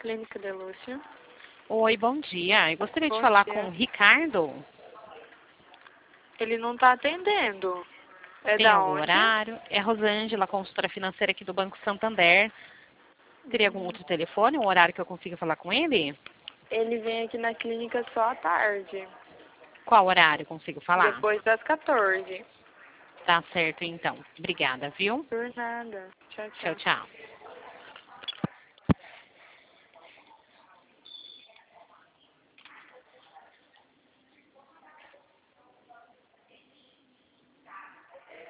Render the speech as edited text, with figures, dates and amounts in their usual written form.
Clínica de Lúcia. Oi, bom dia. Eu gostaria de Bom falar dia. com o Ricardo. Ele não está atendendo. É Tem da algum onde? horário? É Rosângela, consultora financeira aqui do Banco Santander. Teria algum outro telefone, um horário que eu consiga falar com ele? Ele vem aqui na clínica só à tarde. Qual horário eu consigo falar? Depois das 14. Tá certo, então. Obrigada, viu? Por nada. Tchau, Tchau, tchau. tchau.